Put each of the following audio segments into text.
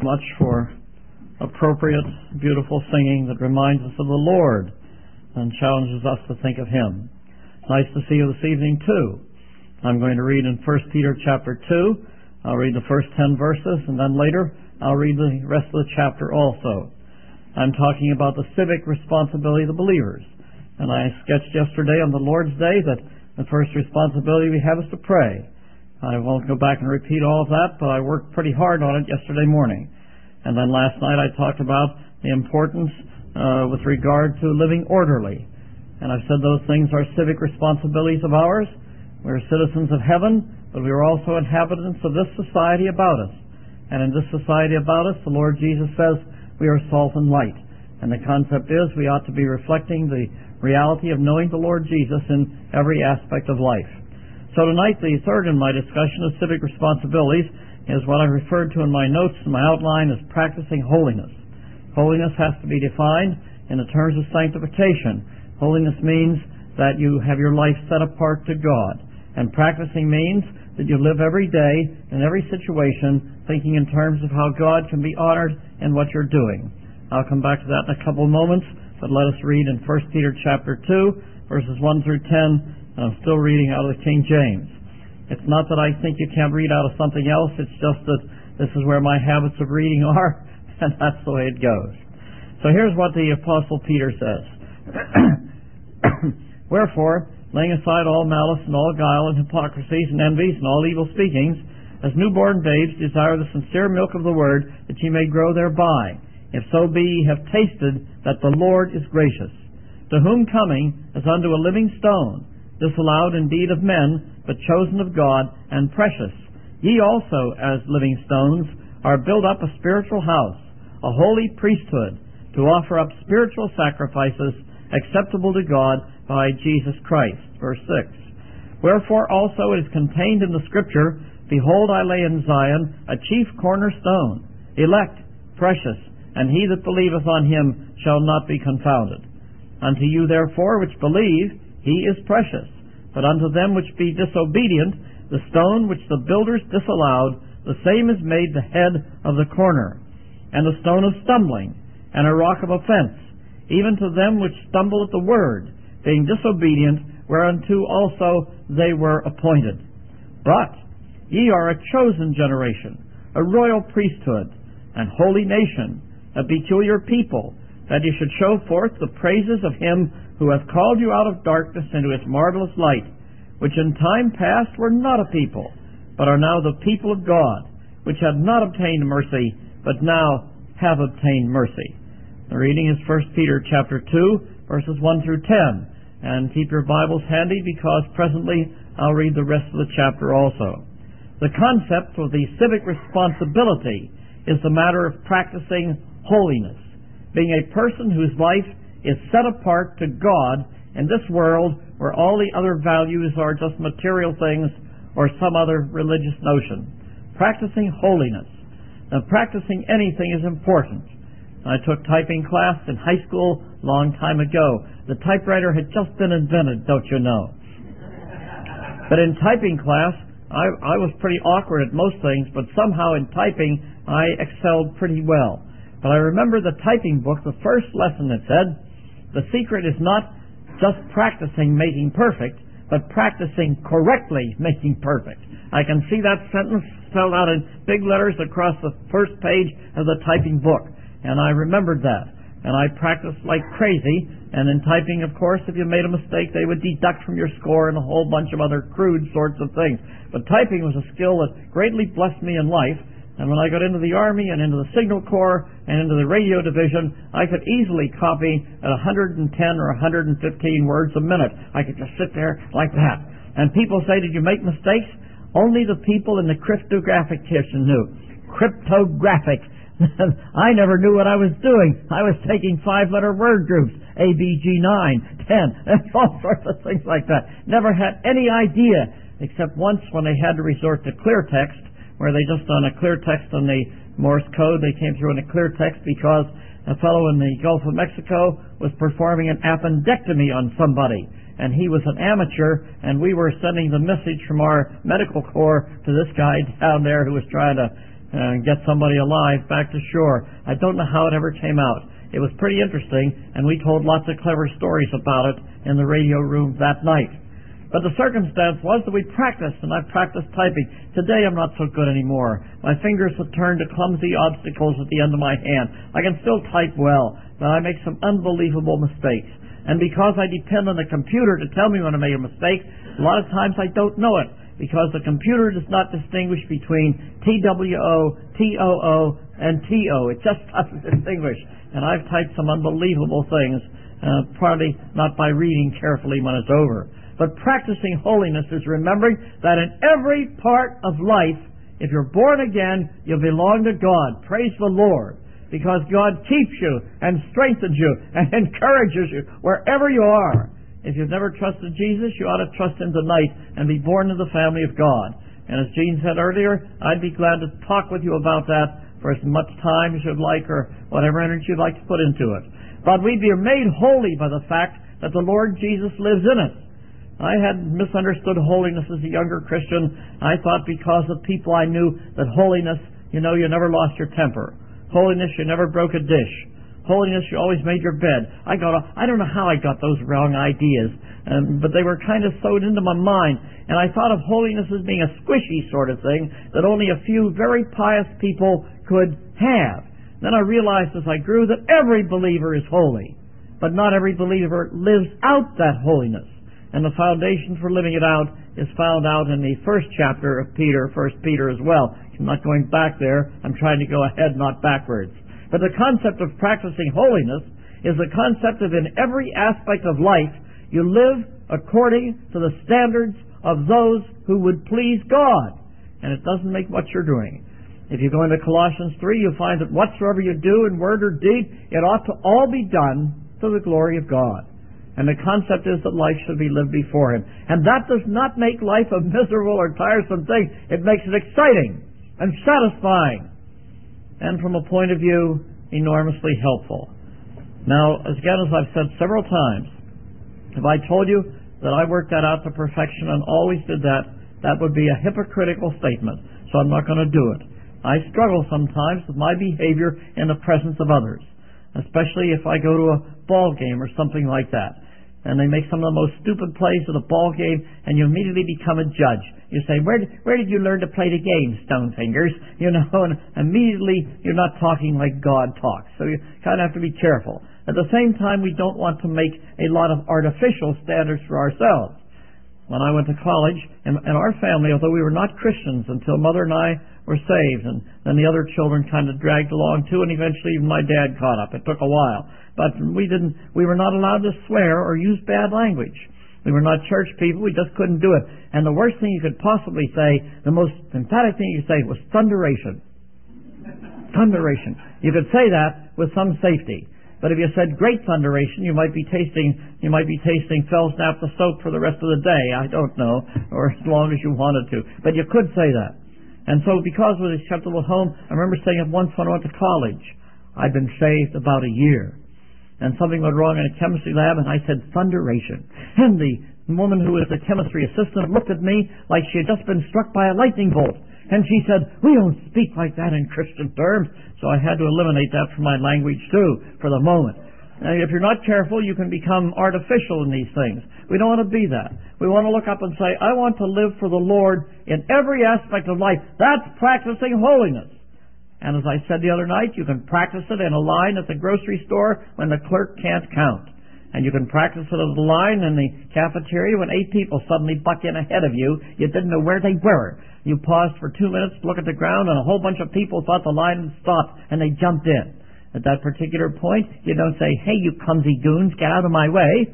much for appropriate, beautiful singing that reminds us of the Lord and challenges us to think of Him. Nice to see you this evening, too. I'm going to read in 1 Peter chapter 2. I'll read the first 10 verses, and then later I'll read the rest of the chapter also. I'm talking about the civic responsibility of the believers. And I sketched yesterday on the Lord's Day that the first responsibility we have is to pray. I won't go back and repeat all of that, but I worked pretty hard on it yesterday morning. And then last night I talked about the importance with regard to living orderly. And I've said those things are civic responsibilities of ours. We're citizens of heaven, but we are also inhabitants of this society about us. And in this society about us, the Lord Jesus says we are salt and light. And the concept is we ought to be reflecting the reality of knowing the Lord Jesus in every aspect of life. So tonight, the third in my discussion of civic responsibilities is what I referred to in my notes and my outline as practicing holiness. Holiness has to be defined in the terms of sanctification. Holiness means that you have your life set apart to God. And practicing means that you live every day in every situation thinking in terms of how God can be honored in what you're doing. I'll come back to that in a couple of moments, but let us read in 1 Peter chapter 2, verses 1 through 10. I'm still reading out of the King James. It's not that I think you can't read out of something else. It's just that this is where my habits of reading are, and that's the way it goes. So here's what the Apostle Peter says. Wherefore, laying aside all malice and all guile and hypocrisies and envies and all evil speakings, as newborn babes desire the sincere milk of the word, that ye may grow thereby. If so be ye have tasted that the Lord is gracious, to whom coming as unto a living stone, disallowed indeed of men, but chosen of God, and precious. Ye also, as living stones, are built up a spiritual house, a holy priesthood, to offer up spiritual sacrifices acceptable to God by Jesus Christ. Verse 6. Wherefore also it is contained in the Scripture, Behold, I lay in Zion a chief cornerstone, elect, precious, and he that believeth on him shall not be confounded. Unto you therefore which believe, he is precious. But unto them which be disobedient, the stone which the builders disallowed, the same is made the head of the corner, and a stone of stumbling, and a rock of offense, even to them which stumble at the word, being disobedient, whereunto also they were appointed. But ye are a chosen generation, a royal priesthood, an holy nation, a peculiar people, that ye should show forth the praises of him who hath called you out of darkness into his marvelous light, which in time past were not a people, but are now the people of God, which had not obtained mercy, but now have obtained mercy. The reading is 1 Peter chapter 2, verses 1 through 10. And keep your Bibles handy, because presently I'll read the rest of the chapter also. The concept of the civic responsibility is the matter of practicing holiness, being a person whose life is set apart to God in this world where all the other values are just material things or some other religious notion. Practicing holiness. Now, practicing anything is important. I took typing class in high school a long time ago. The typewriter had just been invented, don't you know? But in typing class, I was pretty awkward at most things, but somehow in typing I excelled pretty well. But I remember the typing book, the first lesson that said, the secret is not just practicing making perfect, but practicing correctly making perfect. I can see that sentence spelled out in big letters across the first page of the typing book. And I remembered that. And I practiced like crazy. And in typing, of course, if you made a mistake, they would deduct from your score and a whole bunch of other crude sorts of things. But typing was a skill that greatly blessed me in life. And when I got into the Army and into the Signal Corps and into the radio division, I could easily copy at 110 or 115 words a minute. I could just sit there like that. And people say, did you make mistakes? Only the people in the cryptographic kitchen knew. Cryptographic. I never knew what I was doing. I was taking 5-letter word groups, A, B, G, 9, 10, and all sorts of things like that. Never had any idea, except once when they had to resort to clear text, where they just on a clear text on the Morse code, they came through in a clear text because a fellow in the Gulf of Mexico was performing an appendectomy on somebody. And he was an amateur, and we were sending the message from our medical corps to this guy down there who was trying to get somebody alive back to shore. I don't know how it ever came out. It was pretty interesting, and we told lots of clever stories about it in the radio room that night. But the circumstance was that we practiced, and I practiced typing. Today I'm not so good anymore. My fingers have turned to clumsy obstacles at the end of my hand. I can still type well, but I make some unbelievable mistakes. And because I depend on the computer to tell me when I make a mistake, a lot of times I don't know it, because the computer does not distinguish between TWO, TOO, and TO. It just doesn't distinguish. And I've typed some unbelievable things, partly not by reading carefully when it's over. But practicing holiness is remembering that in every part of life, if you're born again, you belong to God. Praise the Lord. Because God keeps you and strengthens you and encourages you wherever you are. If you've never trusted Jesus, you ought to trust Him tonight and be born in the family of God. And as Gene said earlier, I'd be glad to talk with you about that for as much time as you'd like, or whatever energy you'd like to put into it. But we'd be made holy by the fact that the Lord Jesus lives in us. I had misunderstood holiness as a younger Christian. I thought because of people I knew that holiness, you never lost your temper. Holiness, you never broke a dish. Holiness, you always made your bed. I don't know how I got those wrong ideas, but they were kind of sewed into my mind. And I thought of holiness as being a squishy sort of thing that only a few very pious people could have. Then I realized as I grew that every believer is holy, but not every believer lives out that holiness. And the foundation for living it out is found out in the first chapter of Peter, 1 Peter as well. I'm not going back there. I'm trying to go ahead, not backwards. But the concept of practicing holiness is the concept of in every aspect of life, you live according to the standards of those who would please God. And it doesn't make what you're doing. If you go into Colossians 3, you'll find that whatsoever you do in word or deed, it ought to all be done to the glory of God. And the concept is that life should be lived before Him. And that does not make life a miserable or tiresome thing. It makes it exciting and satisfying. And from a point of view, enormously helpful. Now, again, as I've said several times, if I told you that I worked that out to perfection and always did that, that would be a hypocritical statement. So I'm not going to do it. I struggle sometimes with my behavior in the presence of others, especially if I go to a ball game or something like that. And they make some of the most stupid plays at a ball game, and you immediately become a judge. You say, where did you learn to play the game, Stonefingers? And immediately you're not talking like God talks. So you kind of have to be careful. At the same time, we don't want to make a lot of artificial standards for ourselves. When I went to college, in our family, although we were not Christians until Mother and I were saved, and then the other children kind of dragged along too, and eventually even my dad caught up. It took a while. But we were not allowed to swear or use bad language. We were not church people. We just couldn't do it. And the worst thing you could possibly say, the most emphatic thing you could say was thunderation. Thunderation. You could say that with some safety. But if you said great thunderation, you might be tasting Fell's Naphtha soap for the rest of the day. I don't know, or as long as you wanted to. But you could say that. And so because it was acceptable at home, I remember saying it once when I went to college. I'd been saved about a year. And something went wrong in a chemistry lab, and I said thunderation. And the woman who was the chemistry assistant looked at me like she had just been struck by a lightning bolt. And she said, we don't speak like that in Christian terms. So I had to eliminate that from my language too, for the moment. And if you're not careful, you can become artificial in these things. We don't want to be that. We want to look up and say, I want to live for the Lord in every aspect of life. That's practicing holiness. And as I said the other night, you can practice it in a line at the grocery store when the clerk can't count. And you can practice it in a line in the cafeteria when 8 people suddenly butt in ahead of you. You didn't know where they were. You paused for 2 minutes to look at the ground, and a whole bunch of people thought the line had stopped, and they jumped in. At that particular point, you don't say, hey, you clumsy goons, get out of my way.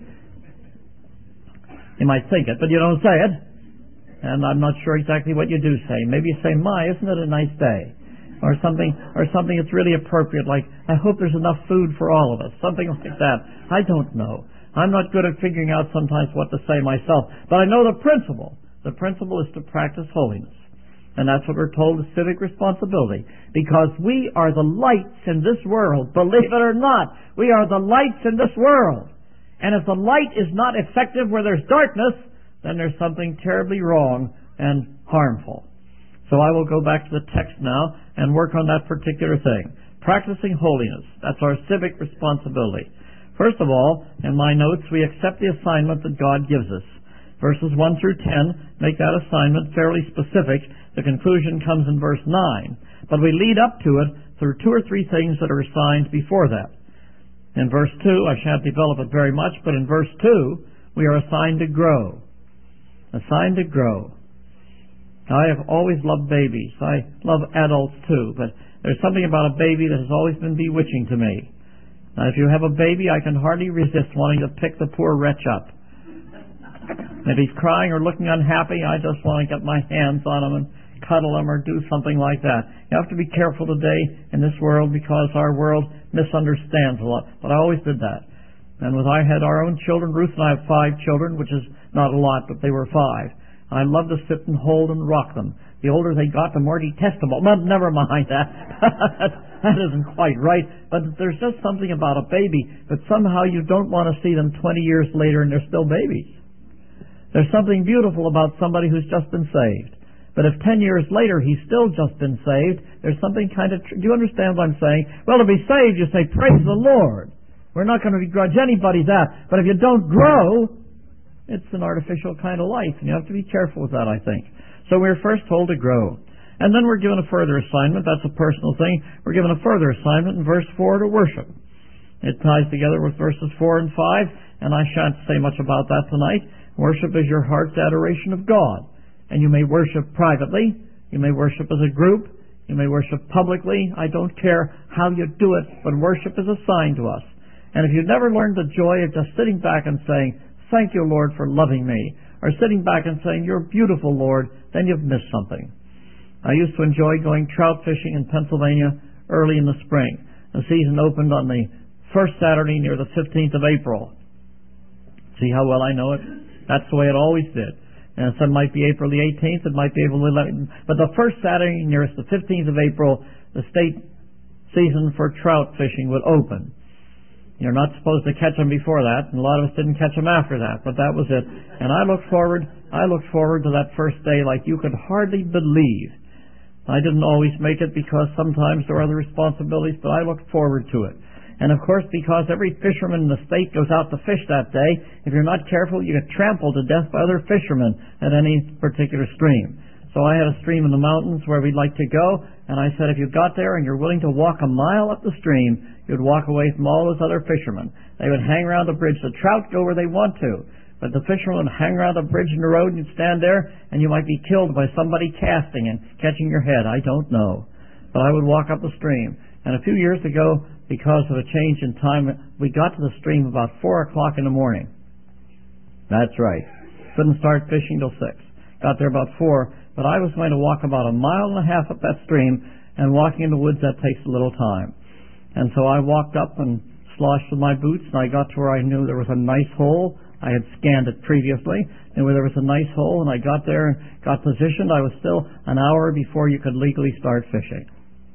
You might think it, but you don't say it. And I'm not sure exactly what you do say. Maybe you say, my, isn't it a nice day? Or something that's really appropriate, like, I hope there's enough food for all of us. Something like that. I don't know. I'm not good at figuring out sometimes what to say myself. But I know the principle. The principle is to practice holiness. And that's what we're told is civic responsibility. Because we are the lights in this world. Believe it or not, we are the lights in this world. And if the light is not effective where there's darkness, then there's something terribly wrong and harmful. So I will go back to the text now and work on that particular thing. Practicing holiness. That's our civic responsibility. First of all, in my notes, we accept the assignment that God gives us. Verses 1 through 10 make that assignment fairly specific. The conclusion comes in verse 9. But we lead up to it through 2 or 3 things that are assigned before that. In verse 2, I shan't develop it very much, but in verse 2, we are assigned to grow. Assigned to grow. I have always loved babies. I love adults too, but there's something about a baby that has always been bewitching to me. Now, if you have a baby, I can hardly resist wanting to pick the poor wretch up. If he's crying or looking unhappy, I just want to get my hands on him and cuddle him or do something like that. You have to be careful today in this world because our world misunderstands a lot. But I always did that. And when I had our own children, Ruth and I have 5 children, which is not a lot, but they were 5. I loved to sit and hold and rock them. The older they got, the more detestable. Never mind that. That isn't quite right. But there's just something about a baby that somehow you don't want to see them 20 years later and they're still babies. There's something beautiful about somebody who's just been saved. But if 10 years later he's still just been saved, there's something kind of... Do you understand what I'm saying? Well, to be saved, you say, praise the Lord. We're not going to begrudge anybody that. But if you don't grow, it's an artificial kind of life. And you have to be careful with that, I think. So we're first told to grow. And then we're given a further assignment. That's a personal thing. We're given a further assignment in verse 4 to worship. It ties together with verses 4 and 5, and I shan't say much about that tonight. Worship is your heart's adoration of God. And you may worship privately. You may worship as a group. You may worship publicly. I don't care how you do it, but worship is assigned to us. And if you've never learned the joy of just sitting back and saying, thank you, Lord, for loving me, or sitting back and saying, you're beautiful, Lord, then you've missed something. I used to enjoy going trout fishing in Pennsylvania early in the spring. The season opened on the first Saturday near the 15th of April. See how well I know it? That's the way it always did. And some might be April the 18th, it might be April the 11th. But the first Saturday nearest the 15th of April, the state season for trout fishing would open. You're not supposed to catch them before that, and a lot of us didn't catch them after that, but that was it. And I looked forward to that first day like you could hardly believe. I didn't always make it because sometimes there were other responsibilities, but I looked forward to it. And of course, because every fisherman in the state goes out to fish that day, if you're not careful, you get trampled to death by other fishermen at any particular stream. So I had a stream in the mountains where we'd like to go, and I said if you got there and you're willing to walk a mile up the stream, you'd walk away from all those other fishermen. They would hang around the bridge. The trout go where they want to, but the fishermen would hang around the bridge in the road, and you'd stand there, and you might be killed by somebody casting and catching your head. I don't know. But I would walk up the stream. And a few years ago, because of a change in time, we got to the stream about 4 o'clock in the morning. That's right. Couldn't start fishing till 6. Got there about 4. But I was going to walk about 1.5 miles up that stream, and walking in the woods, that takes a little time. And so I walked up and sloshed with my boots, and I got to where I knew there was a nice hole. I had scanned it previously, and where there was a nice hole, and I got there and got positioned. I was still an hour before you could legally start fishing.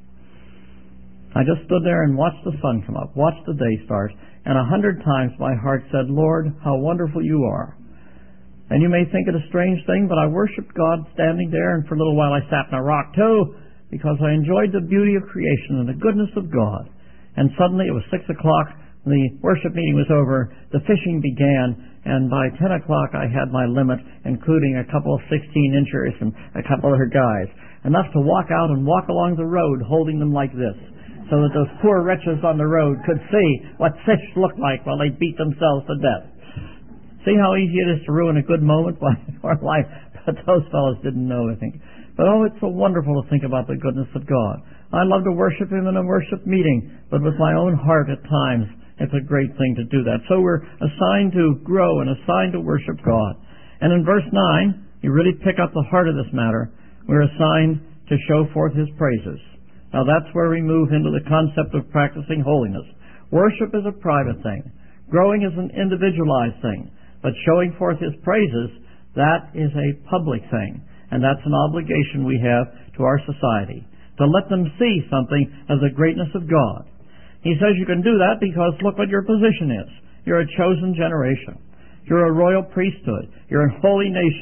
I just stood there and watched the sun come up, watched the day start, and 100 times my heart said, Lord, how wonderful you are. And you may think it a strange thing, but I worshiped God standing there, and for a little while I sat in a rock too, because I enjoyed the beauty of creation and the goodness of God. And suddenly it was 6 o'clock, the worship meeting was over, the fishing began, and by 10 o'clock I had my limit, including a couple of 16-inchers and a couple of other guys, enough to walk out and walk along the road holding them like this, so that those poor wretches on the road could see what fish looked like while they beat themselves to death. See how easy it is to ruin a good moment by our life? But those fellows didn't know, I think. But oh, it's so wonderful to think about the goodness of God. I love to worship Him in a worship meeting, but with my own heart at times, it's a great thing to do that. So we're assigned to grow and assigned to worship God. And in verse 9, you really pick up the heart of this matter. We're assigned to show forth His praises. Now that's where we move into the concept of practicing holiness. Worship is a private thing. Growing is an individualized thing. But showing forth His praises, that is a public thing. And that's an obligation we have to our society, to let them see something of the greatness of God. He says you can do that because look what your position is. You're a chosen generation. You're a royal priesthood. You're a holy nation.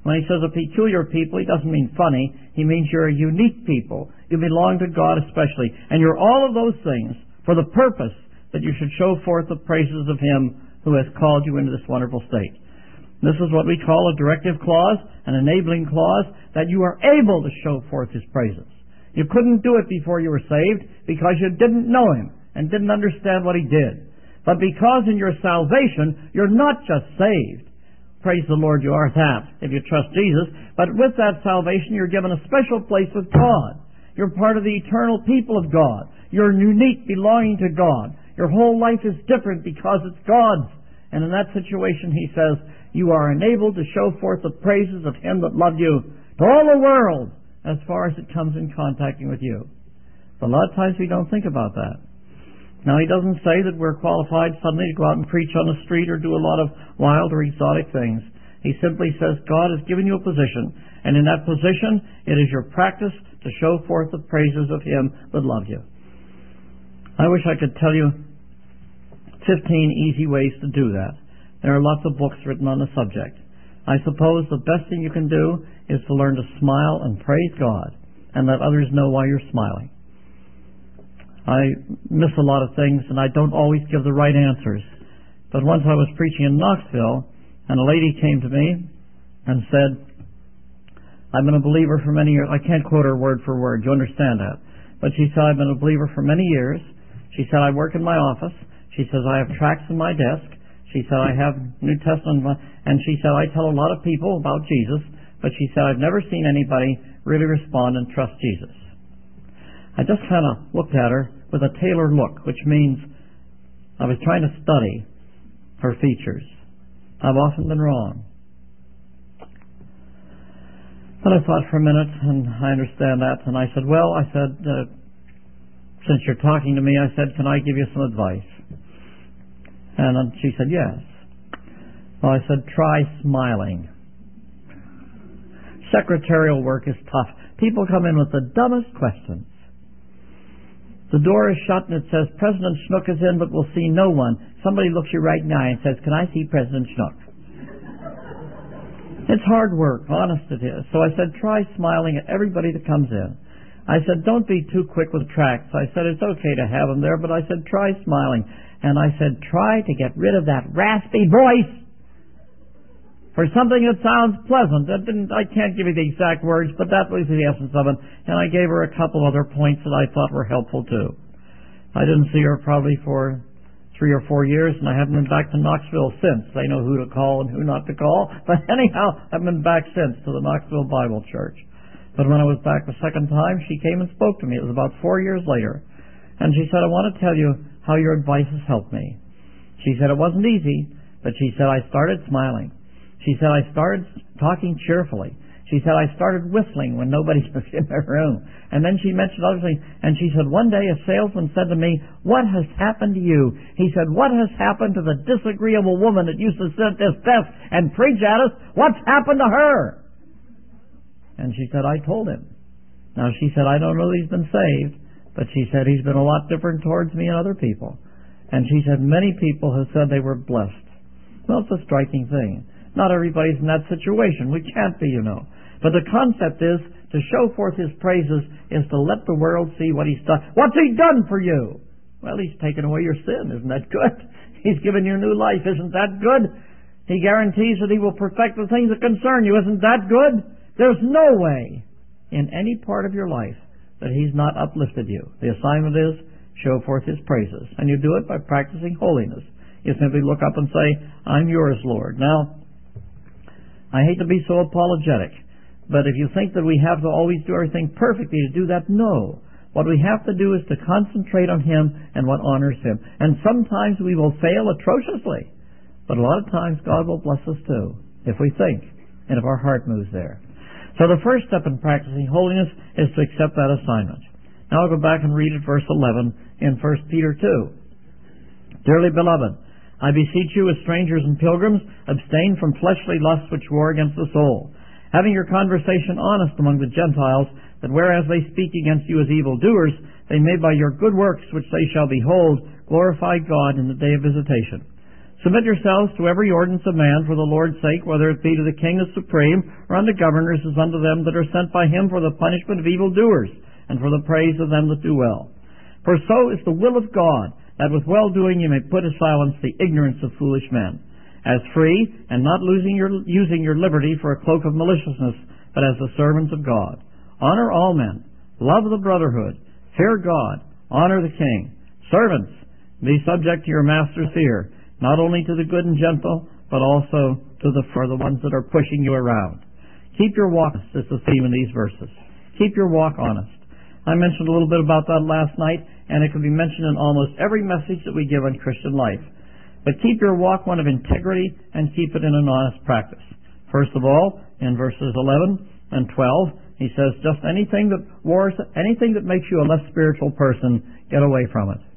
When he says a peculiar people, he doesn't mean funny. He means you're a unique people. You belong to God especially. And you're all of those things for the purpose that you should show forth the praises of Him who has called you into this wonderful state. This is what we call a directive clause, an enabling clause, that you are able to show forth His praises. You couldn't do it before you were saved because you didn't know Him and didn't understand what He did. But because in your salvation, you're not just saved. Praise the Lord, you are that if you trust Jesus. But with that salvation, you're given a special place with God. You're part of the eternal people of God. You're unique, belonging to God. Your whole life is different because it's God's. And in that situation, He says, you are enabled to show forth the praises of Him that loved you to all the world as far as it comes in contacting with you. But a lot of times we don't think about that. Now, He doesn't say that we're qualified suddenly to go out and preach on the street or do a lot of wild or exotic things. He simply says God has given you a position, and in that position it is your practice to show forth the praises of Him that loved you. I wish I could tell you 15 easy ways to do that. There are lots of books written on the subject. I suppose the best thing you can do is to learn to smile and praise God and let others know why you're smiling. I miss a lot of things and I don't always give the right answers. But once I was preaching in Knoxville and a lady came to me and said, I've been a believer for many years. I can't quote her word for word. You understand that? But she said, I've been a believer for many years. She said, I work in my office. She says, I have tracts in my desk. She said, I have New Testament. And she said, I tell a lot of people about Jesus. But she said, I've never seen anybody really respond and trust Jesus. I just kind of looked at her with a tailored look, which means I was trying to study her features. I've often been wrong. But I thought for a minute, and I understand that, and I said, since you're talking to me, I said, can I give you some advice? And she said, yes. Well, I said, try smiling. Secretarial work is tough. People come in with the dumbest questions. The door is shut and it says, President Schnook is in, but we'll see no one. Somebody looks you right in the eye and says, can I see President Schnook? It's hard work, honest it is. So I said, try smiling at everybody that comes in. I said, don't be too quick with tracts. I said, it's okay to have them there, but I said, try smiling. And I said, try to get rid of that raspy voice for something that sounds pleasant. I can't give you the exact words, but that was the essence of it. And I gave her a couple other points that I thought were helpful too. I didn't see her probably for 3 or 4 years, and I haven't been back to Knoxville since. They know who to call and who not to call. But anyhow, I've been back since to the Knoxville Bible Church. But when I was back the second time, she came and spoke to me. It was about 4 years later. And she said, I want to tell you how your advice has helped me. She said it wasn't easy, but she said I started smiling. She said I started talking cheerfully. She said I started whistling when nobody was in the room. And then she mentioned other things. And she said one day a salesman said to me, what has happened to you? He said, what has happened to the disagreeable woman that used to sit at this desk and preach at us? What's happened to her? And she said, I told him. Now she said, I don't know that he's been saved, but she said he's been a lot different towards me and other people. And she said many people have said they were blessed. Well, it's a striking thing. Not everybody's in that situation. We can't be, you know. But the concept is to show forth His praises is to let the world see what He's done. What's He done for you? Well, He's taken away your sin. Isn't that good? He's given you new life. Isn't that good? He guarantees that He will perfect the things that concern you. Isn't that good? There's no way in any part of your life that He's not uplifted you. The assignment is show forth His praises. And you do it by practicing holiness. You simply look up and say, I'm yours, Lord. Now, I hate to be so apologetic, but if you think that we have to always do everything perfectly to do that, no. What we have to do is to concentrate on Him and what honors Him. And sometimes we will fail atrociously, but a lot of times God will bless us too, if we think and if our heart moves there. So the first step in practicing holiness is to accept that assignment. Now I'll go back and read at verse 11 in 1 Peter 2. Dearly beloved, I beseech you as strangers and pilgrims, abstain from fleshly lusts which war against the soul, having your conversation honest among the Gentiles, that whereas they speak against you as evildoers, they may by your good works which they shall behold glorify God in the day of visitation. Submit yourselves to every ordinance of man for the Lord's sake, whether it be to the king as supreme, or unto governors as unto them that are sent by him for the punishment of evildoers, and for the praise of them that do well. For so is the will of God, that with well-doing you may put to silence the ignorance of foolish men. As free, and not using your liberty for a cloak of maliciousness, but as the servants of God. Honor all men. Love the brotherhood. Fear God. Honor the king. Servants, be subject to your master's fear, not only to the good and gentle, but also to the ones that are pushing you around. Keep your walk, is the theme in these verses. Keep your walk honest. I mentioned a little bit about that last night, and it can be mentioned in almost every message that we give on Christian life. But keep your walk one of integrity, and keep it in an honest practice. First of all, in verses 11 and 12, he says, just anything that makes you a less spiritual person, get away from it.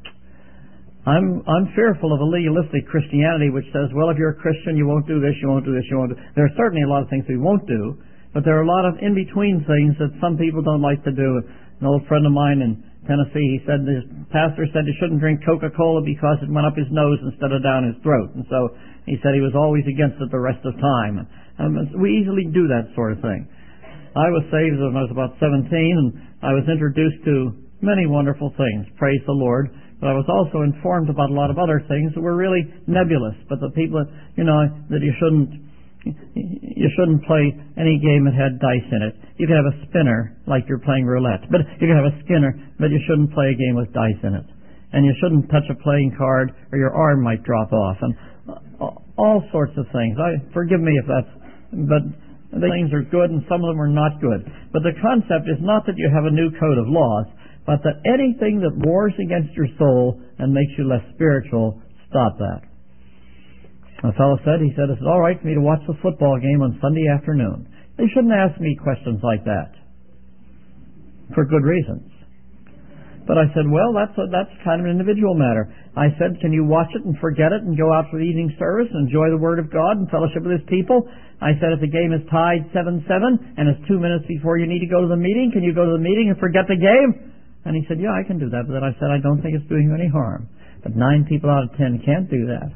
I'm fearful of a legalistic Christianity which says, well, if you're a Christian, you won't do this, you won't do this, you won't do... There are certainly a lot of things we won't do, but there are a lot of in-between things that some people don't like to do. An old friend of mine in Tennessee, he said, his pastor said he shouldn't drink Coca-Cola because it went up his nose instead of down his throat. And so he said he was always against it the rest of the time. We easily do that sort of thing. I was saved when I was about 17, and I was introduced to many wonderful things, praise the Lord. But I was also informed about a lot of other things that were really nebulous. But the people, that you shouldn't play any game that had dice in it. You could have a spinner like you're playing roulette, but you could have a skinner, but you shouldn't play a game with dice in it. And you shouldn't touch a playing card, or your arm might drop off, and all sorts of things. Forgive me if but the things are good and some of them are not good. But the concept is not that you have a new code of laws, but that anything that wars against your soul and makes you less spiritual, stop that. A fellow said, it's all right for me to watch the football game on Sunday afternoon. They shouldn't ask me questions like that. For good reasons. But I said, well, that's kind of an individual matter. I said, can you watch it and forget it and go out for the evening service and enjoy the Word of God and fellowship with His people? I said, if the game is tied 7-7 and it's 2 minutes before you need to go to the meeting, can you go to the meeting and forget the game? And he said, yeah, I can do that. But then I said, I don't think it's doing you any harm. But 9 people out of 10 can't do that.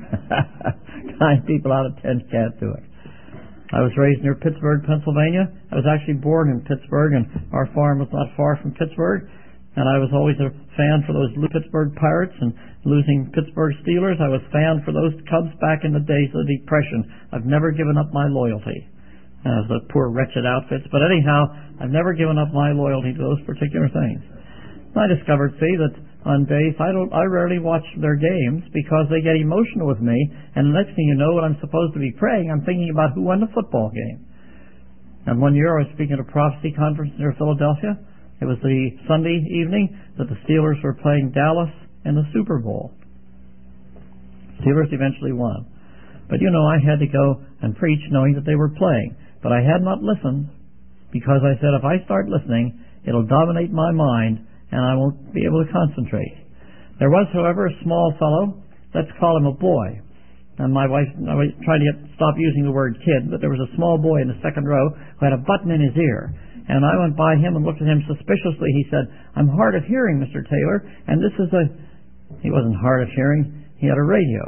9 people out of 10 can't do it. I was raised near Pittsburgh, Pennsylvania. I was actually born in Pittsburgh, and our farm was not far from Pittsburgh. And I was always a fan for those Pittsburgh Pirates and losing Pittsburgh Steelers. I was a fan for those Cubs back in the days of the Depression. I've never given up my loyalty. The poor wretched outfits. But anyhow, I've never given up my loyalty to those particular things. I discovered, that on days I rarely watch their games because they get emotional with me, and the next thing you know, when I'm supposed to be praying, I'm thinking about who won the football game. And one year I was speaking at a prophecy conference near Philadelphia. It was the Sunday evening that the Steelers were playing Dallas in the Super Bowl. Steelers eventually won. But I had to go and preach knowing that they were playing. But I had not listened because I said, if I start listening, it'll dominate my mind and I won't be able to concentrate. There was, however, a small fellow, let's call him a boy. And my wife, I was trying to stop using the word kid, but there was a small boy in the second row who had a button in his ear. And I went by him and looked at him suspiciously. He said, I'm hard of hearing, Mr. Taylor, and this is He wasn't hard of hearing, he had a radio.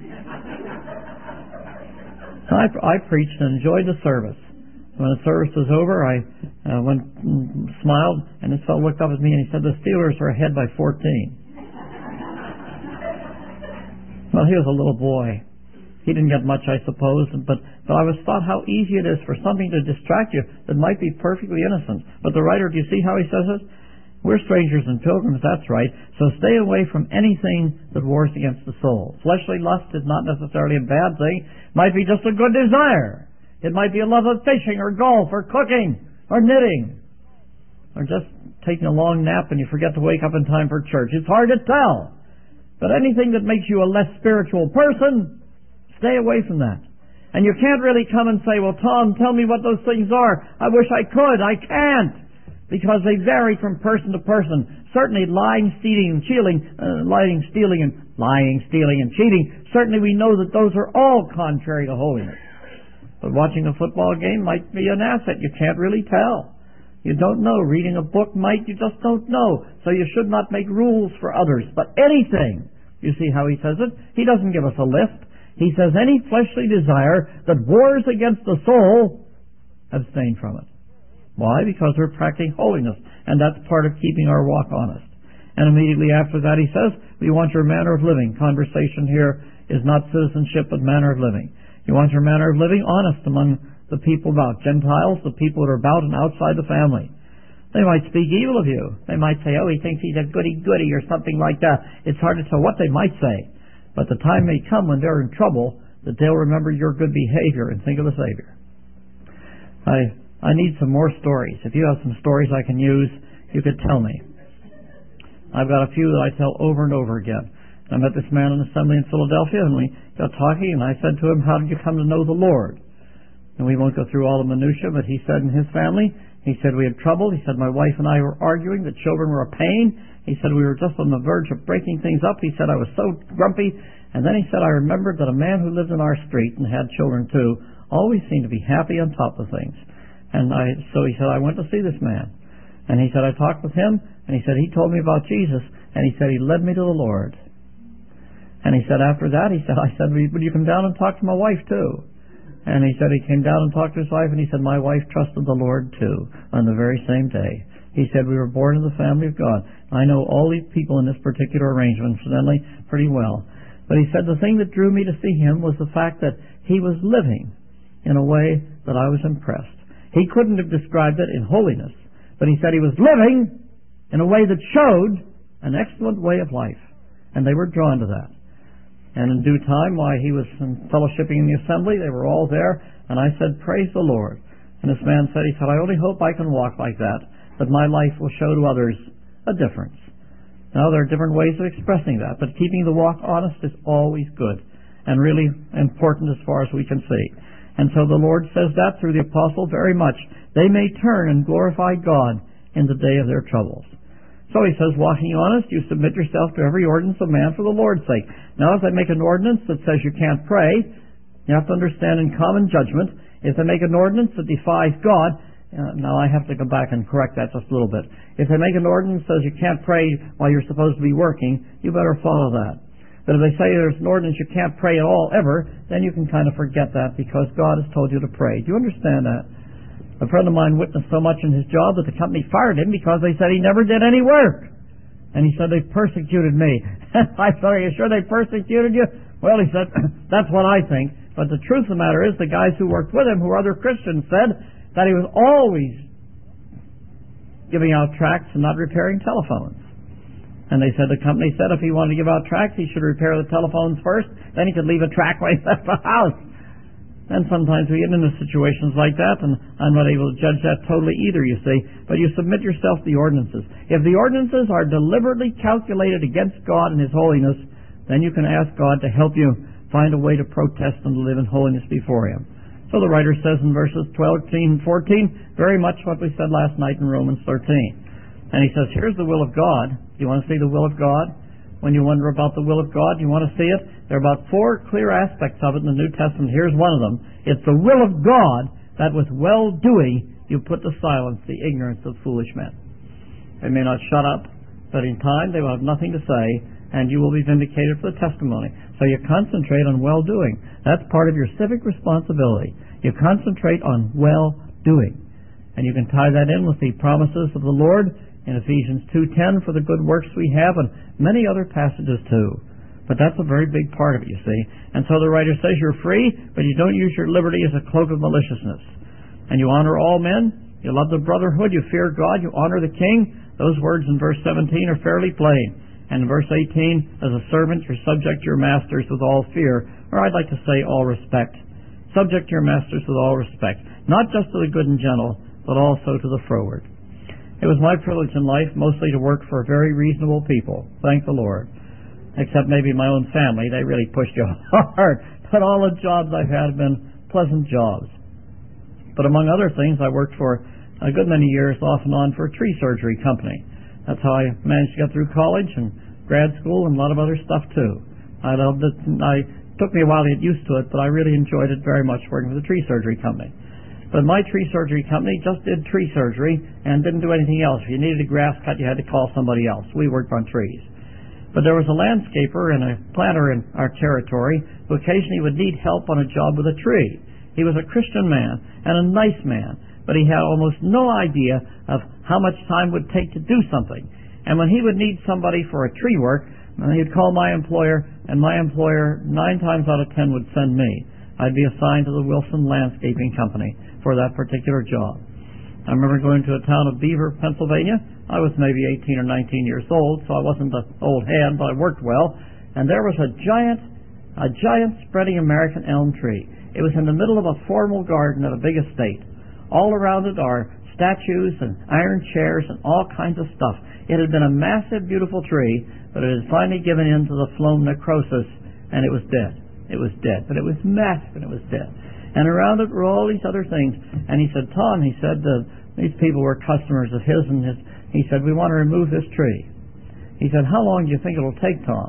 I preached and enjoyed the service. When the service was over, I went and smiled, and this fellow looked up at me and he said, the Steelers are ahead by 14. Well, he was a little boy. He didn't get much, I suppose, but I was thought how easy it is for something to distract you that might be perfectly innocent. But the writer, do you see how he says it? We're strangers and pilgrims, that's right, so stay away from anything that wars against the soul. Fleshly lust is not necessarily a bad thing. It might be just a good desire. It might be a love of fishing or golf or cooking or knitting or just taking a long nap and you forget to wake up in time for church. It's hard to tell. But anything that makes you a less spiritual person, stay away from that. And you can't really come and say, well, Tom, tell me what those things are. I wish I could. I can't. Because they vary from person to person. Certainly lying, stealing, and cheating, certainly we know that those are all contrary to holiness. But watching a football game might be an asset. You can't really tell. You don't know. Reading a book might. You just don't know. So you should not make rules for others. But anything You see how he says it? He doesn't give us a list. He says any fleshly desire that wars against the soul, abstain from it. Why? Because we're practicing holiness, and that's part of keeping our walk honest. And immediately after that he says, we want your manner of living. Conversation here is not citizenship, but manner of living. You want your manner of living honest among the people about. Gentiles, the people that are about and outside the family. They might speak evil of you. They might say, oh, he thinks he's a goody-goody or something like that. It's hard to tell what they might say. But the time may come when they're in trouble that they'll remember your good behavior and think of the Savior. I need some more stories. If you have some stories I can use, you could tell me. I've got a few that I tell over and over again. I met this man in an assembly in Philadelphia, and we got talking, and I said to him, how did you come to know the Lord? And we won't go through all the minutiae, but he said in his family, he said we had trouble. He said my wife and I were arguing. The children were a pain. He said we were just on the verge of breaking things up. He said I was so grumpy. And then he said I remembered that a man who lived in our street and had children too always seemed to be happy on top of things. And so he said I went to see this man. And he said I talked with him, and he said he told me about Jesus, and he said he led me to the Lord. And he said after that, I said, would you come down and talk to my wife too? And he said he came down and talked to his wife, and he said my wife trusted the Lord too on the very same day. He said we were born in the family of God. I know all these people in this particular arrangement, incidentally, pretty well. But he said the thing that drew me to see him was the fact that he was living in a way that I was impressed. He couldn't have described it in holiness, but he said he was living in a way that showed an excellent way of life. And they were drawn to that. And in due time, while he was fellowshipping in the assembly, they were all there, and I said, praise the Lord. And this man said, I only hope I can walk like that my life will show to others a difference. Now, there are different ways of expressing that, but keeping the walk honest is always good and really important as far as we can see. And so the Lord says that through the apostle very much. They may turn and glorify God in the day of their troubles. So he says, walking honest, you submit yourself to every ordinance of man for the Lord's sake. Now, if they make an ordinance that says you can't pray, you have to understand in common judgment, if they make an ordinance that defies God, now I have to go back and correct that just a little bit. If they make an ordinance that says you can't pray while you're supposed to be working, you better follow that. But if they say there's an ordinance you can't pray at all ever, then you can kind of forget that because God has told you to pray. Do you understand that? A friend of mine witnessed so much in his job that the company fired him because they said he never did any work. And he said, they persecuted me. I said, are you sure they persecuted you? Well, he said, that's what I think. But the truth of the matter is the guys who worked with him, who were other Christians, said that he was always giving out tracts and not repairing telephones. And they said the company said if he wanted to give out tracts, he should repair the telephones first, then he could leave a tract while he left the house. And sometimes we get into situations like that, and I'm not able to judge that totally either, you see. But you submit yourself to the ordinances. If the ordinances are deliberately calculated against God and His holiness, then you can ask God to help you find a way to protest and to live in holiness before Him. So the writer says in verses 12, 13, and 14, very much what we said last night in Romans 13. And he says, here's the will of God. Do you want to see the will of God? When you wonder about the will of God, you want to see it? There are about 4 clear aspects of it in the New Testament. Here's one of them. It's the will of God that with well-doing you put to silence the ignorance of foolish men. They may not shut up, but in time they will have nothing to say, and you will be vindicated for the testimony. So you concentrate on well-doing. That's part of your civic responsibility. You concentrate on well-doing. And you can tie that in with the promises of the Lord in Ephesians 2:10 for the good works we have, and many other passages too. But that's a very big part of it, you see. And so the writer says you're free, but you don't use your liberty as a cloak of maliciousness. And you honor all men, you love the brotherhood, you fear God, you honor the king. Those words in verse 17 are fairly plain. And in verse 18, as a servant, you're subject to your masters with all fear, or I'd like to say all respect. Subject to your masters with all respect. Not just to the good and gentle, but also to the froward. It was my privilege in life mostly to work for very reasonable people, thank the Lord. Except maybe my own family, they really pushed you hard. But all the jobs I've had have been pleasant jobs. But among other things, I worked for a good many years off and on for a tree surgery company. That's how I managed to get through college and grad school and a lot of other stuff too. I loved it. It took me a while to get used to it, but I really enjoyed it very much working for the tree surgery company. But my tree surgery company just did tree surgery and didn't do anything else. If you needed a grass cut, you had to call somebody else. We worked on trees. But there was a landscaper and a planter in our territory who occasionally would need help on a job with a tree. He was a Christian man and a nice man, but he had almost no idea of how much time it would take to do something. And when he would need somebody for a tree work, he'd call my employer, and my employer 9 times out of 10 would send me. I'd be assigned to the Wilson Landscaping Company for that particular job. I remember going to a town of Beaver, Pennsylvania. I was maybe 18 or 19 years old, so I wasn't an old hand, but I worked well. And there was a giant spreading American elm tree. It was in the middle of a formal garden at a big estate. All around it are statues and iron chairs and all kinds of stuff. It had been a massive, beautiful tree, but it had finally given in to the phloem necrosis, and it was dead. It was dead, but it was massive and it was dead. And around it were all these other things. And he said, Tom, he said, these people were customers of his, and he said, we want to remove this tree. He said, how long do you think it will take, Tom?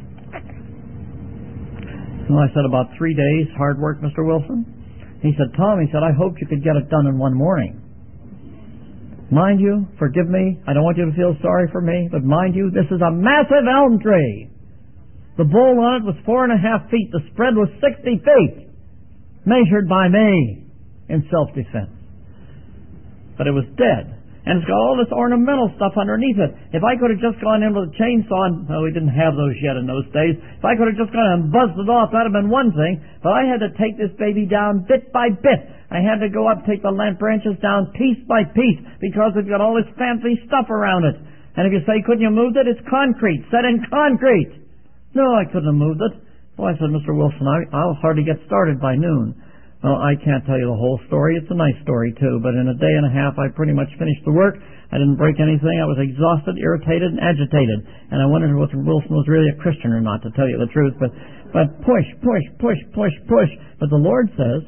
Well, I said, about 3 days, hard work, Mr. Wilson. He said, Tom, he said, I hoped you could get it done in one morning. Mind you, forgive me, I don't want you to feel sorry for me, but mind you, this is a massive elm tree. The bole on it was 4.5 feet. The spread was 60 feet. Measured by me in self-defense. But it was dead. And it's got all this ornamental stuff underneath it. If I could have just gone in with a chainsaw, and, well, we didn't have those yet in those days. If I could have just gone in and buzzed it off, that would have been one thing. But I had to take this baby down bit by bit. I had to go up, take the lamp branches down piece by piece, because it's got all this fancy stuff around it. And if you say, couldn't you move it? It's concrete, set in concrete. No, I couldn't have moved it. Well, I said, Mr. Wilson, I'll hardly get started by noon. Well, I can't tell you the whole story. It's a nice story, too. But in a day and a half, I pretty much finished the work. I didn't break anything. I was exhausted, irritated, and agitated. And I wondered whether Wilson was really a Christian or not, to tell you the truth. But push. But the Lord says,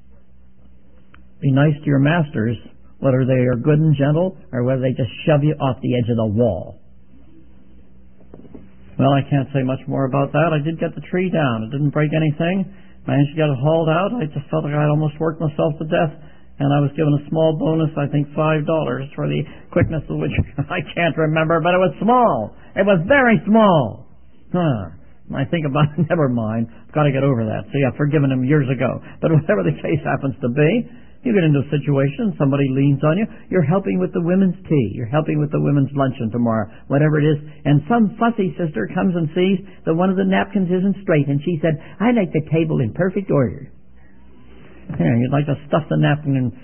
be nice to your masters, whether they are good and gentle or whether they just shove you off the edge of the wall. Well, I can't say much more about that. I did get the tree down. It didn't break anything. Managed to get it hauled out. I just felt like I had almost worked myself to death. And I was given a small bonus, I think $5 for the quickness of which I can't remember, but it was small. It was very small. I think about it, never mind. I've got to get over that. See, I've forgiven him years ago. But whatever the case happens to be, you get into a situation, somebody leans on you, you're helping with the women's tea, you're helping with the women's luncheon tomorrow, whatever it is, and some fussy sister comes and sees that one of the napkins isn't straight, and she said, I like the table in perfect order. Here, you'd like to stuff the napkin in.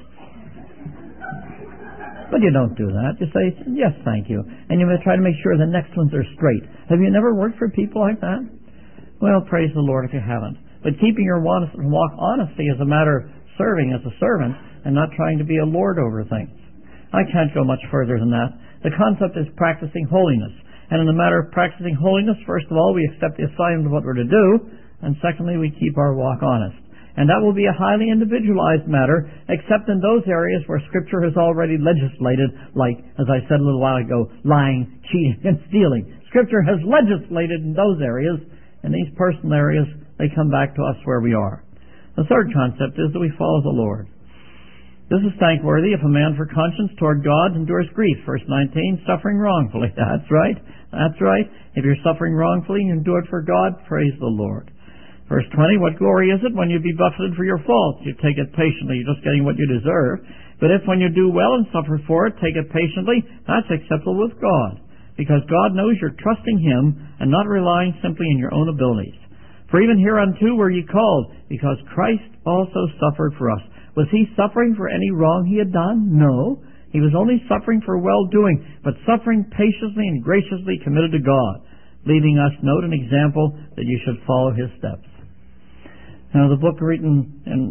But you don't do that. You say, yes, thank you. And you try to make sure the next ones are straight. Have you never worked for people like that? Well, praise the Lord if you haven't. But keeping your walk honesty is a matter of serving as a servant and not trying to be a lord over things. I can't go much further than that. The concept is practicing holiness. And in the matter of practicing holiness, first of all, we accept the assignment of what we're to do, and secondly, we keep our walk honest. And that will be a highly individualized matter, except in those areas where Scripture has already legislated, like, as I said a little while ago, lying, cheating, and stealing. Scripture has legislated in those areas. In these personal areas, they come back to us where we are. The third concept is that we follow the Lord. This is thankworthy if a man for conscience toward God endures grief. Verse 19, suffering wrongfully. That's right. That's right. If you're suffering wrongfully and you do it for God, praise the Lord. Verse 20, what glory is it when you be buffeted for your faults? You take it patiently. You're just getting what you deserve. But if when you do well and suffer for it, take it patiently, that's acceptable with God. Because God knows you're trusting Him and not relying simply on your own abilities. For even hereunto were ye called, because Christ also suffered for us. Was He suffering for any wrong He had done? No. He was only suffering for well-doing, but suffering patiently and graciously committed to God, leaving us note an example that you should follow His steps. Now, the book written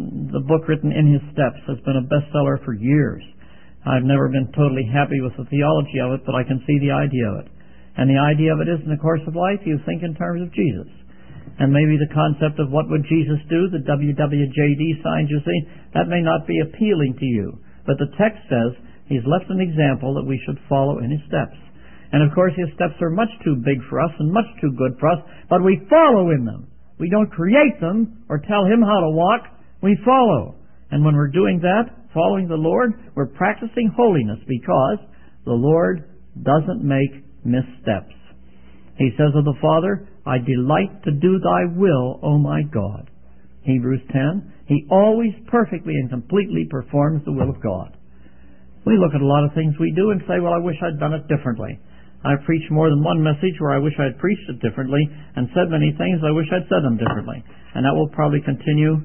in His steps has been a bestseller for years. I've never been totally happy with the theology of it, but I can see the idea of it. And the idea of it is, in the course of life, you think in terms of Jesus. And maybe the concept of what would Jesus do, the WWJD signs you see, that may not be appealing to you. But the text says He's left an example that we should follow in His steps. And of course His steps are much too big for us and much too good for us, but we follow in them. We don't create them or tell Him how to walk. We follow. And when we're doing that, following the Lord, we're practicing holiness because the Lord doesn't make missteps. He says of the Father, I delight to do thy will, O my God. Hebrews 10, he always perfectly and completely performs the will of God. We look at a lot of things we do and say, well, I wish I'd done it differently. I've preached more than one message where I wish I'd preached it differently and said many things I wish I'd said them differently. And that will probably continue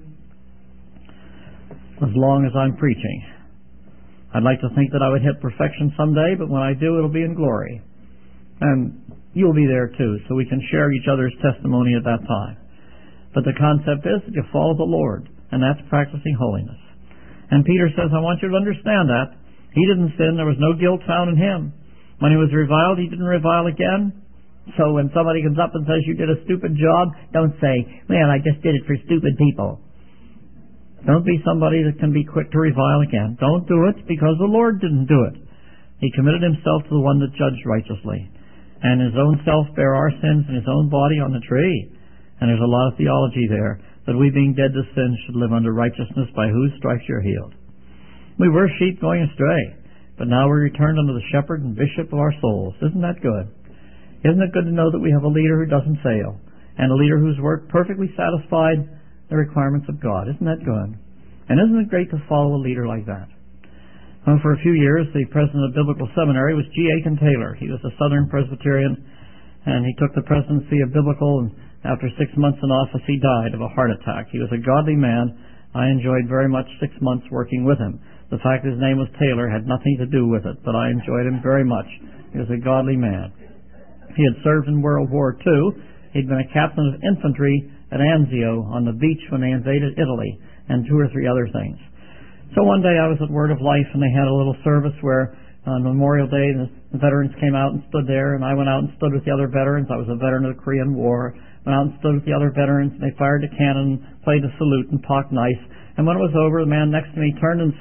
as long as I'm preaching. I'd like to think that I would hit perfection someday, but when I do, it'll be in glory. And you'll be there too, so we can share each other's testimony at that time. But the concept is that you follow the Lord, and that's practicing holiness. And Peter says, I want you to understand that. He didn't sin. There was no guilt found in him. When he was reviled, he didn't revile again. So when somebody comes up and says you did a stupid job, don't say, well, I just did it for stupid people. Don't be somebody that can be quick to revile again. Don't do it because the Lord didn't do it. He committed himself to the one that judged righteously. And his own self bare our sins in his own body on the tree. And there's a lot of theology there, that we being dead to sin should live under righteousness, by whose stripes you're healed. We were sheep going astray, but now we're returned unto the shepherd and bishop of our souls. Isn't that good? Isn't it good to know that we have a leader who doesn't fail, and a leader whose work perfectly satisfied the requirements of God? Isn't that good? And isn't it great to follow a leader like that? Well, for a few years, the president of Biblical Seminary was G. Aiken Taylor. He was a Southern Presbyterian, and he took the presidency of Biblical, and after 6 months in office, he died of a heart attack. He was a godly man. I enjoyed very much 6 months working with him. The fact his name was Taylor had nothing to do with it, but I enjoyed him very much. He was a godly man. He had served in World War II. He'd been a captain of infantry at Anzio on the beach when they invaded Italy, and 2 or 3 other things. So one day I was at Word of Life, and they had a little service where on Memorial Day the veterans came out and stood there, and I went out and stood with the other veterans. I was a veteran of the Korean War. Went out and stood with the other veterans, and they fired a cannon, played a salute, and talked nice. And when it was over, the man next to me turned and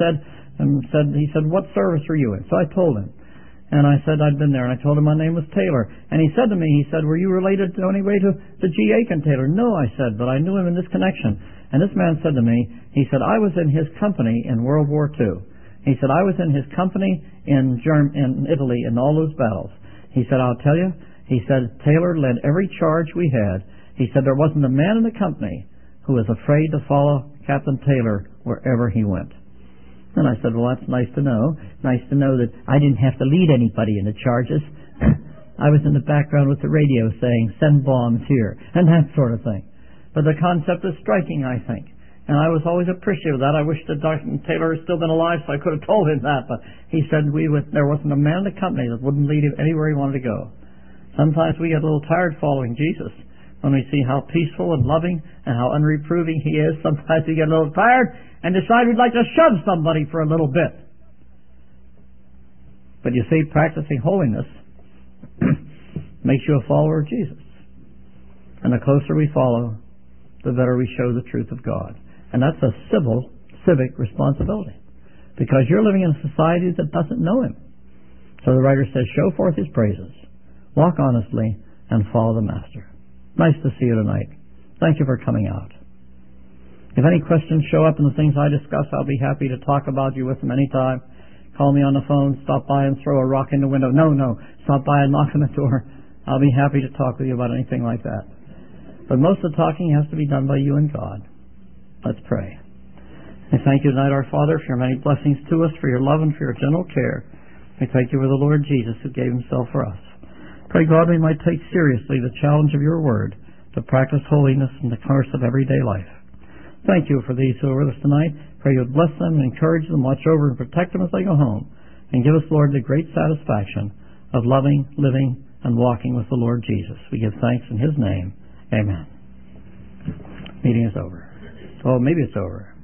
he said, what service were you in? So I told him. And I said I'd been there, and I told him my name was Taylor. And he said to me, were you related in any way to G. Aiken Taylor? No, I said, but I knew him in this connection. And this man said to me, I was in his company in World War II. He said, I was in his company in Italy in all those battles. He said, I'll tell you. He said, Taylor led every charge we had. He said, there wasn't a man in the company who was afraid to follow Captain Taylor wherever he went. And I said, well, that's nice to know. Nice to know that I didn't have to lead anybody in the charges. I was in the background with the radio saying, send bombs here, and that sort of thing. But the concept is striking, I think. And I was always appreciative of that. I wish that Dr. Taylor had still been alive so I could have told him that. But he said there wasn't a man in the company that wouldn't lead him anywhere he wanted to go. Sometimes we get a little tired following Jesus. When we see how peaceful and loving and how unreproving he is, sometimes we get a little tired and decide we'd like to shove somebody for a little bit. But you see, practicing holiness makes you a follower of Jesus. And the closer we follow, the better we show the truth of God. And that's a civic responsibility, because you're living in a society that doesn't know him. So the writer says, show forth his praises, walk honestly, and follow the Master. Nice to see you tonight. Thank you for coming out. If any questions show up in the things I discuss, I'll be happy to talk about you with them anytime. Call me on the phone, stop by and throw a rock in the window. No, stop by and knock on the door. I'll be happy to talk with you about anything like that. But most of the talking has to be done by you and God. Let's pray. I thank you tonight, our Father, for your many blessings to us, for your love and for your gentle care. We thank you for the Lord Jesus who gave himself for us. Pray, God, we might take seriously the challenge of your word to practice holiness in the course of everyday life. Thank you for these who are with us tonight. Pray you would bless them and encourage them, watch over and protect them as they go home. And give us, Lord, the great satisfaction of loving, living, and walking with the Lord Jesus. We give thanks in his name. Amen. Meeting is over. Oh, maybe it's over.